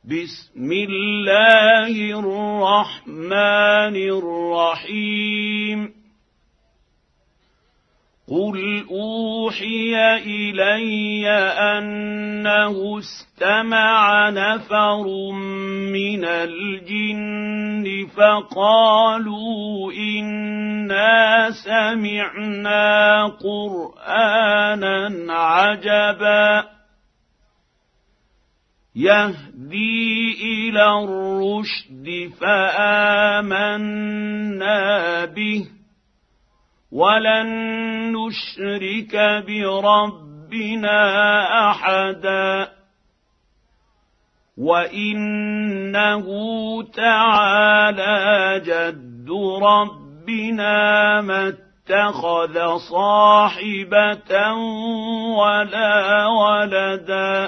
بسم الله الرحمن الرحيم قل أوحي إلي أنه استمع نفر من الجن فقالوا إنا سمعنا قرآنا عجبا يهدي إلى الرشد فآمنا به ولن نشرك بربنا أحدا وإنه تعالى جد ربنا ما اتخذ صاحبة ولا ولدا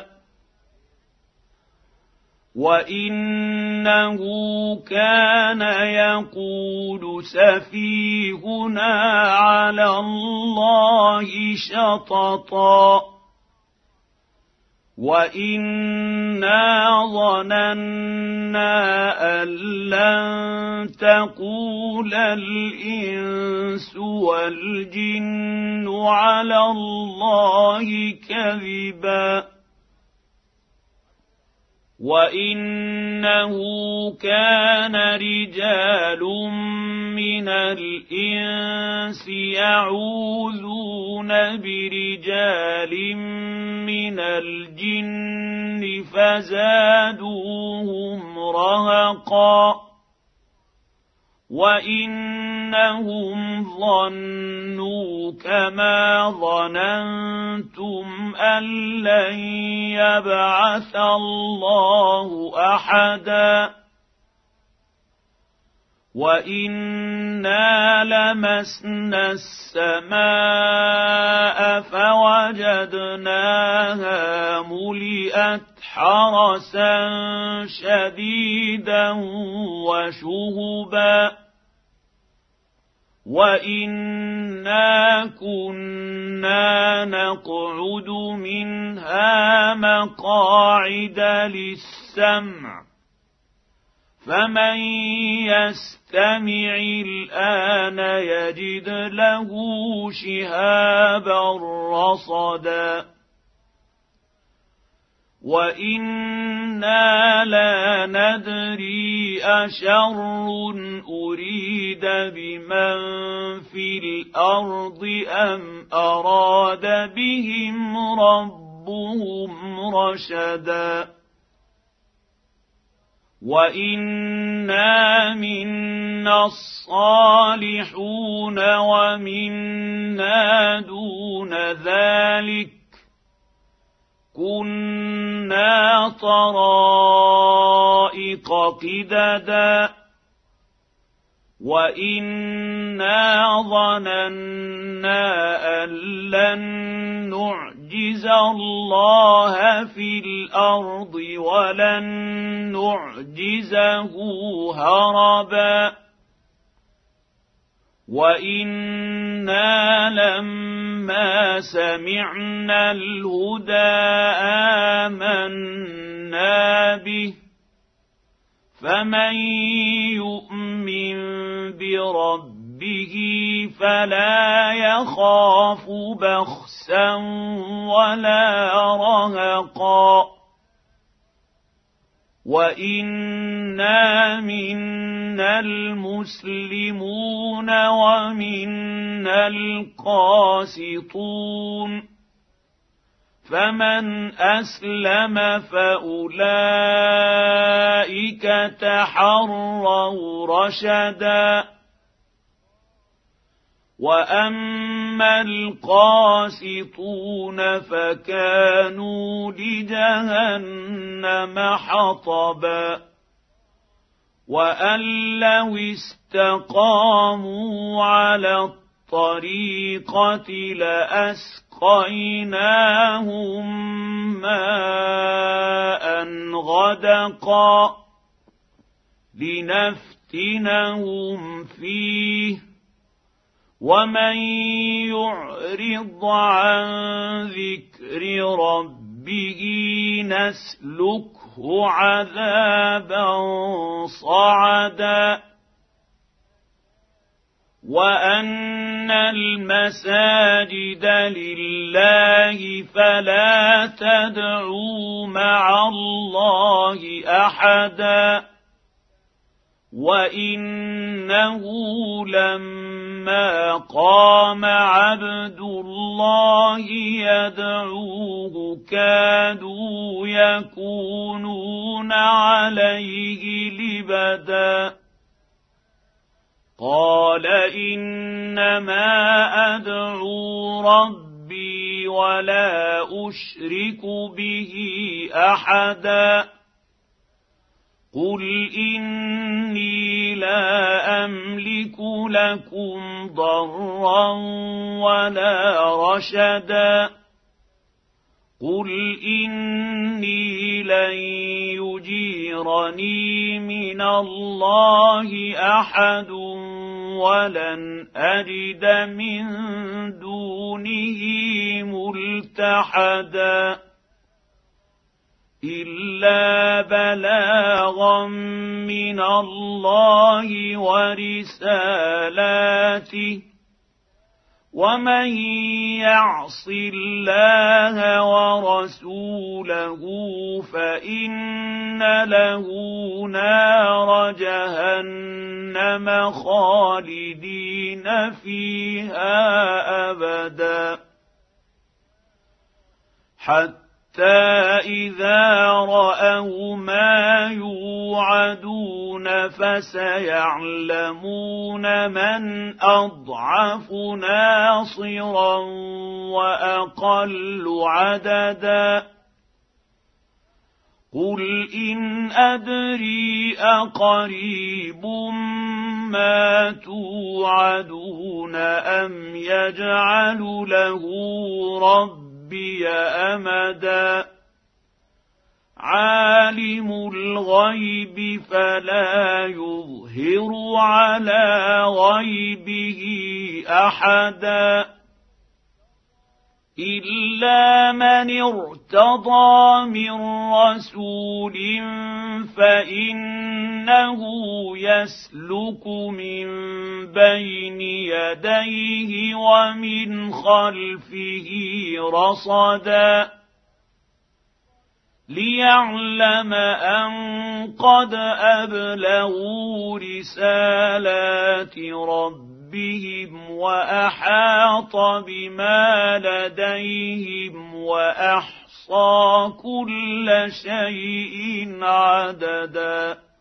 وإنه كان يقول سفيهنا على الله شططا وإنا ظننا أن لن تقول الإنس والجن على الله كذبا وإنه كان رجال من الإنس يعوذون برجال من الجن فزادوهم رهقا وإنهم ظنوا كما ظننتم أن لن يبعث الله أحدا وإنا لمسنا السماء فوجدناها ملئت حرسا شديدا وشهبا وإنا كنا نقعد منها مقاعد للسمع فمن يستمع الآن يجد له شهابا رصدا وإنا لا ندري أشر أريد بمن في الأرض أم أراد بهم ربهم رشدا وإنا منا الصالحون ومنا دون ذلك كنا طرائق قددا وإنا ظننا أن لن نعجز الله في الأرض ولن نعجزه هربا وإنا لما سمعنا الهدى آمنا به فمن يؤمن بربه فلا يخاف بخسا ولا رهقا وإنا منا المسلمون ومنا القاسطون فمن أسلم فأولئك تحروا رشدا وأما القاسطون فكانوا لجهنم حطبا وأن لو استقاموا على الطريقة لأسقيناهم ماء غدقا لنفتنهم فيه ومن يعرض عن ذكر ربه به نسلكه عذابا صعدا وأن المساجد لله فلا تدعوا مع الله أحدا وإنه لما قام عبد الله يدعوه كادوا يكونون عليه لبدا قال إنما أدعو ربي ولا أشرك به أحدا قل إني لا أملك لكم ضرا ولا رشدا قل إني لن يجيرني من الله أحد ولن أجد من دونه ملتحدا إلا بلاغا من الله ورسالاته ومن يعص الله ورسوله فإن له نار جهنم خالدين فيها أبدا حتى إذا رأوا ما يوعدون فسيعلمون من أضعف ناصرا وأقل عددا قل إن أدري أقريب ما توعدون أم يجعل له ربي أمدا عالم الغيب فلا يظهر على غيبه أحدا إلا من ارتضى من رسول فإنه يسلك من بين يديه ومن خلفه رصدا ليعلم أن قد أبلغوا رسالات ربهم وأحاط بما لديهم وأحصى كل شيء عددا